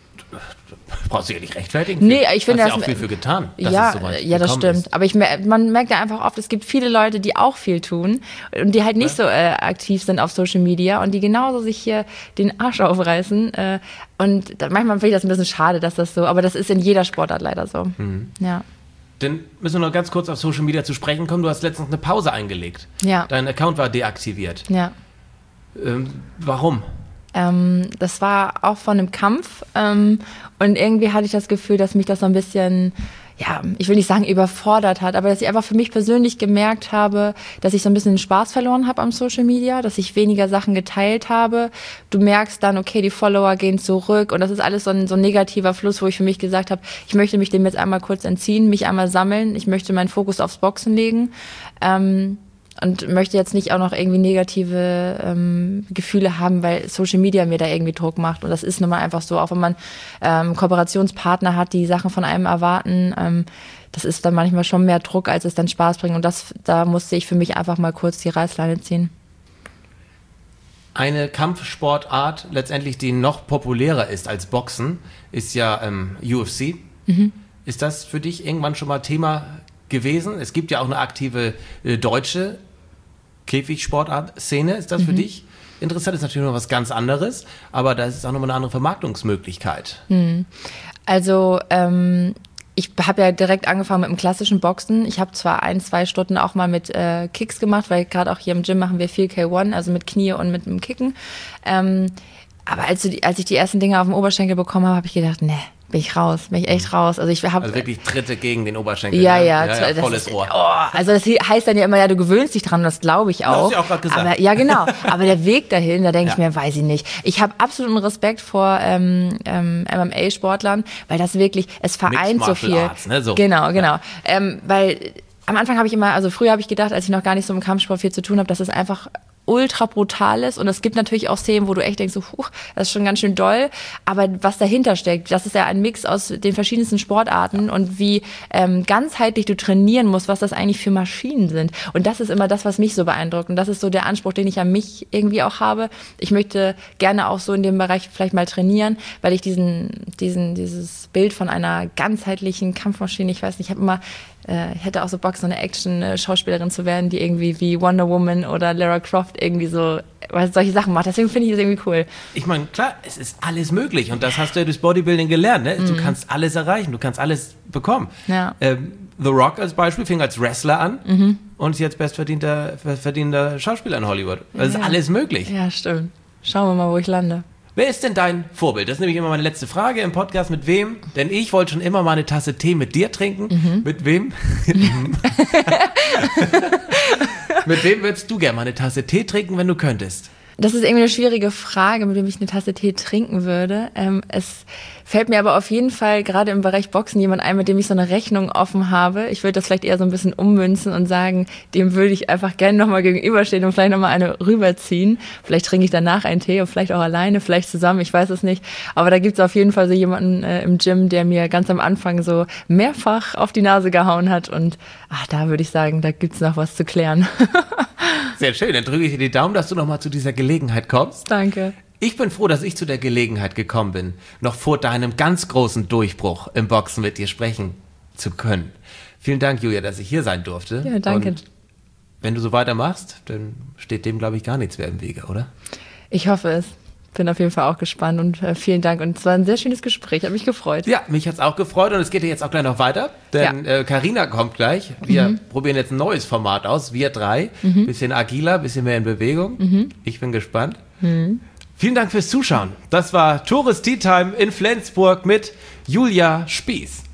Brauchst du ja nicht rechtfertigen. Nee, ich finde, hast ja auch viel für getan. Ja, ja, das stimmt. Ist. Aber ich, man merkt ja einfach oft, es gibt viele Leute, die auch viel tun und die halt nicht ja. so äh, aktiv sind auf Social Media und die genauso sich hier den Arsch aufreißen. Äh, und da, manchmal finde ich das ein bisschen schade, dass das so, aber das ist in jeder Sportart leider so. Mhm. Ja. Dann müssen wir noch ganz kurz auf Social Media zu sprechen kommen. Du hast letztens eine Pause eingelegt. Ja. Dein Account war deaktiviert. Ja. Ähm, warum? Ähm, das war auch von einem Kampf ähm, und irgendwie hatte ich das Gefühl, dass mich das so ein bisschen, ja, ich will nicht sagen überfordert hat, aber dass ich einfach für mich persönlich gemerkt habe, dass ich so ein bisschen den Spaß verloren habe am Social Media, dass ich weniger Sachen geteilt habe. Du merkst dann, okay, die Follower gehen zurück und das ist alles so ein, so ein negativer Fluss, wo ich für mich gesagt habe, ich möchte mich dem jetzt einmal kurz entziehen, mich einmal sammeln, ich möchte meinen Fokus aufs Boxen legen. Ähm, Und möchte jetzt nicht auch noch irgendwie negative ähm, Gefühle haben, weil Social Media mir da irgendwie Druck macht. Und das ist nun mal einfach so, auch wenn man ähm, Kooperationspartner hat, die Sachen von einem erwarten, ähm, das ist dann manchmal schon mehr Druck, als es dann Spaß bringt. Und das, da musste ich für mich einfach mal kurz die Reißleine ziehen. Eine Kampfsportart, letztendlich die noch populärer ist als Boxen, ist ja ähm, U F C. Mhm. Ist das für dich irgendwann schon mal Thema gewesen? Es gibt ja auch eine aktive äh, deutsche Käfigsportart-Szene. Ist das mhm. für dich interessant? Ist natürlich noch was ganz anderes, aber da ist auch nochmal eine andere Vermarktungsmöglichkeit. Mhm. Also ähm, ich habe ja direkt angefangen mit dem klassischen Boxen. Ich habe zwar ein, zwei Stunden auch mal mit äh, Kicks gemacht, weil gerade auch hier im Gym machen wir viel K eins, also mit Knie und mit dem Kicken. Ähm, aber als, die, als ich die ersten Dinge auf dem Oberschenkel bekommen habe, habe ich gedacht, ne, bin ich raus, bin ich echt raus. Also ich habe also wirklich Tritte gegen den Oberschenkel. Ja, ja, ja, ja volles ist, Rohr. Oh, also das heißt dann ja immer, ja, du gewöhnst dich dran, das glaube ich auch. Das hast du auch gerade gesagt. Aber, ja, genau. Aber der Weg dahin, da denke ja. ich mir, weiß ich nicht. Ich habe absoluten Respekt vor ähm, ähm, M M A-Sportlern, weil das wirklich, es vereint so viel. Arts, ne? So. Genau, genau. Ja. Ähm, weil am Anfang habe ich immer, also früher habe ich gedacht, als ich noch gar nicht so im Kampfsport viel zu tun habe, dass es einfach ultra brutal ist und es gibt natürlich auch Szenen, wo du echt denkst, so, huch, das ist schon ganz schön doll, aber was dahinter steckt, das ist ja ein Mix aus den verschiedensten Sportarten und wie ähm, ganzheitlich du trainieren musst, was das eigentlich für Maschinen sind und das ist immer das, was mich so beeindruckt und das ist so der Anspruch, den ich an mich irgendwie auch habe. Ich möchte gerne auch so in dem Bereich vielleicht mal trainieren, weil ich diesen, diesen, dieses Bild von einer ganzheitlichen Kampfmaschine, ich weiß nicht, ich habe immer ich hätte auch so Bock, so eine Action-Schauspielerin zu werden, die irgendwie wie Wonder Woman oder Lara Croft irgendwie so solche Sachen macht. Deswegen finde ich das irgendwie cool. Ich meine, klar, es ist alles möglich und das hast du ja durch Bodybuilding gelernt. Ne? Mhm. Du kannst alles erreichen, du kannst alles bekommen. Ja. Ähm, The Rock als Beispiel fing als Wrestler an mhm. und ist jetzt bestverdienter verdienter Schauspieler in Hollywood. Das ja. ist alles möglich. Ja, stimmt. Schauen wir mal, wo ich lande. Wer ist denn dein Vorbild? Das ist nämlich immer meine letzte Frage im Podcast. Mit wem? Denn ich wollte schon immer mal eine Tasse Tee mit dir trinken. Mhm. Mit wem? Mit wem würdest du gerne mal eine Tasse Tee trinken, wenn du könntest? Das ist irgendwie eine schwierige Frage, mit dem ich eine Tasse Tee trinken würde. Ähm, es fällt mir aber auf jeden Fall gerade im Bereich Boxen jemand ein, mit dem ich so eine Rechnung offen habe. Ich würde das vielleicht eher so ein bisschen ummünzen und sagen, dem würde ich einfach gerne nochmal gegenüberstehen und vielleicht nochmal eine rüberziehen. Vielleicht trinke ich danach einen Tee und vielleicht auch alleine, vielleicht zusammen, ich weiß es nicht. Aber da gibt es auf jeden Fall so jemanden äh, im Gym, der mir ganz am Anfang so mehrfach auf die Nase gehauen hat. Und ach, da würde ich sagen, da gibt es noch was zu klären. Sehr schön, dann drücke ich dir die Daumen, dass du nochmal zu dieser Gelegenheit kommst. Danke. Ich bin froh, dass ich zu der Gelegenheit gekommen bin, noch vor deinem ganz großen Durchbruch im Boxen mit dir sprechen zu können. Vielen Dank, Julia, dass ich hier sein durfte. Ja, danke. Und wenn du so weitermachst, dann steht dem, glaube ich, gar nichts mehr im Wege, oder? Ich hoffe es. Bin auf jeden Fall auch gespannt und äh, vielen Dank. Und es war ein sehr schönes Gespräch, hat mich gefreut. Ja, mich hat's auch gefreut und es geht jetzt auch gleich noch weiter, denn Carina ja. äh, kommt gleich. Wir mhm. probieren jetzt ein neues Format aus, wir drei. Mhm. Bisschen agiler, bisschen mehr in Bewegung. Mhm. Ich bin gespannt. Mhm. Vielen Dank fürs Zuschauen. Das war Tores Tea Time in Flensburg mit Julia Spieß.